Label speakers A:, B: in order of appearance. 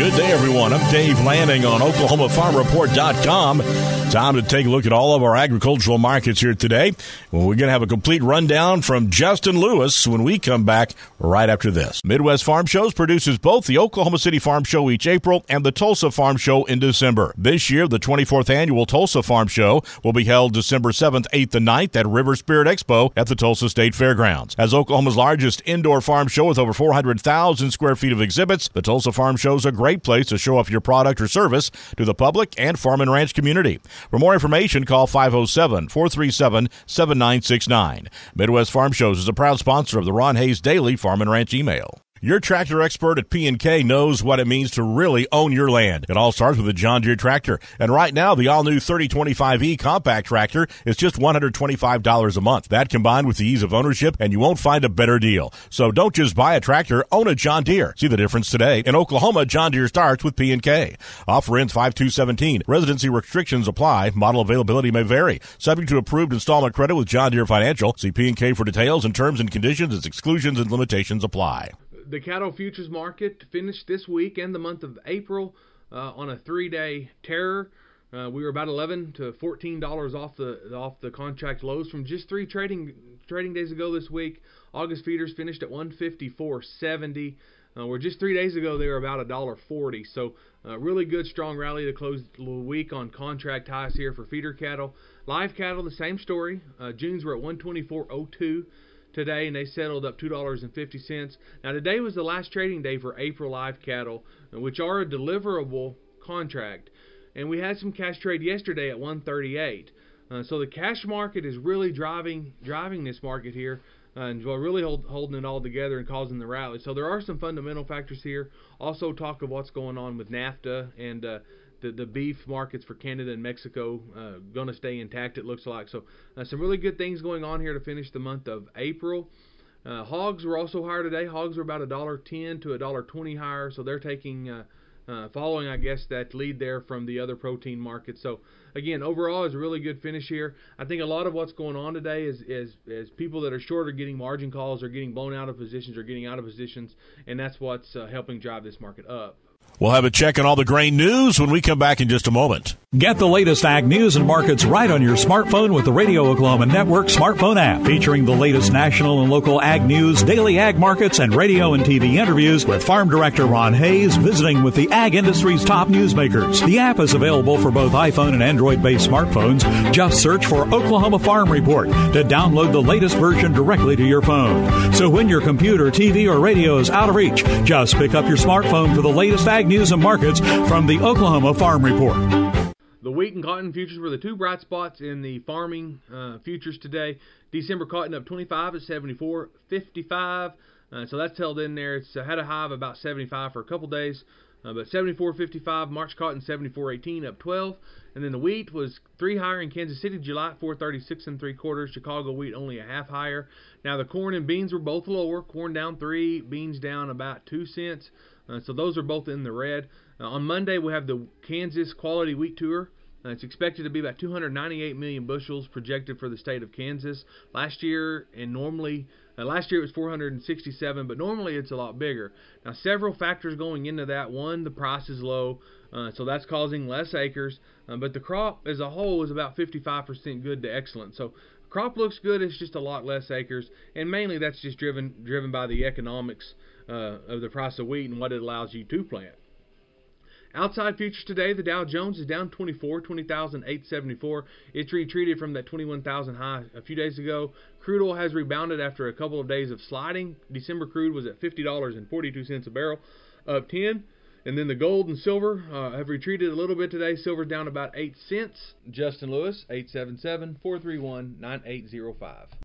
A: Good day, everyone. I'm Dave Lanning on OklahomaFarmReport.com. Time to take a look at all of our agricultural markets here today. Well, we're going to have a complete rundown from Justin Lewis when we come back right after this. Midwest Farm Shows produces both the Oklahoma City Farm Show each April and the Tulsa Farm Show in December. This year, the 24th annual Tulsa Farm Show will be held December 7th, 8th, and 9th at River Spirit Expo at the Tulsa State Fairgrounds. As Oklahoma's largest indoor farm show with over 400,000 square feet of exhibits, the Tulsa Farm Show is a great place to show off your product or service to the public and farm and ranch community. For more information, call 507-437-7969. Midwest Farm Shows is a proud sponsor of the Ron Hayes Daily Farm and Ranch email. Your tractor expert at P&K knows what it means to really own your land. It all starts with a John Deere tractor. And right now, the all-new 3025E compact tractor is just $125 a month. That combined with the ease of ownership, and you won't find a better deal. So don't just buy a tractor, own a John Deere. See the difference today. In Oklahoma, John Deere starts with P&K. Offer ends 5/2/17. Residency restrictions apply. Model availability may vary. Subject to approved installment credit with John Deere Financial. See P&K for details and terms and conditions as exclusions and limitations apply.
B: The cattle futures market finished this week and the month of April on a 3-day tear. We were about $11 to $14 off the contract lows from just 3 trading days ago this week. August feeders finished at $154.70. Where just 3 days ago they were about $1.40. So really good strong rally to close the week on contract highs here for feeder cattle. Live cattle, the same story. Junes were at $124.02. today, and they settled up $2.50. Now, today was the last trading day for April live cattle, which are a deliverable contract. And we had some cash trade yesterday at 138. So the cash market is really driving this market here, and really holding it all together and causing the rally. So there are some fundamental factors here. Also talk of what's going on with NAFTA and the beef markets for Canada and Mexico going to stay intact, it looks like. So some really good things going on here to finish the month of April. Hogs were also higher today. Hogs were about $1.10 to $1.20 higher, so they're taking following, I guess, that lead there from the other protein markets. So again, overall is a really good finish here. I think a lot of what's going on today is people that are short are getting margin calls, are getting blown out of positions, or getting out of positions, and that's what's helping drive this market up.
A: We'll have a check on all the grain news when we come back in just a moment.
C: Get the latest ag news and markets right on your smartphone with the Radio Oklahoma Network smartphone app, featuring the latest national and local ag news, daily ag markets, and radio and TV interviews with Farm Director Ron Hayes visiting with the ag industry's top newsmakers. The app is available for both iPhone and Android-based smartphones. Just search for Oklahoma Farm Report to download the latest version directly to your phone. So when your computer, TV, or radio is out of reach, just pick up your smartphone for the latest ag news and markets from the Oklahoma Farm Report.
B: The wheat and cotton futures were the two bright spots in the farming futures today. December cotton up 25 at 74.55. So that's held in there. It's had a high of about 75 for a couple days. But 74.55. March cotton 74.18 up 12. And then the wheat was 3 higher in Kansas City, July at 436 3/4. Chicago wheat only a half higher. Now the corn and beans were both lower. Corn down 3, beans down about 2 cents. So those are both in the red. On Monday, we have the Kansas Quality Wheat Tour. It's expected to be about 298 million bushels projected for the state of Kansas. Last year it was 467, but normally it's a lot bigger. Now, several factors going into that. One, the price is low, so that's causing less acres. But the crop as a whole is about 55% good to excellent. So crop looks good, it's just a lot less acres, and mainly that's just driven by the economics of the price of wheat and what it allows you to plant. Outside futures today, the Dow Jones is down 24, 20,874. It's retreated from that 21,000 high a few days ago. Crude oil has rebounded after a couple of days of sliding. December crude was at $50.42 a barrel, up 10. And then the gold and silver have retreated a little bit today. Silver's down about 8 cents. Justin Lewis, 877-431-9805.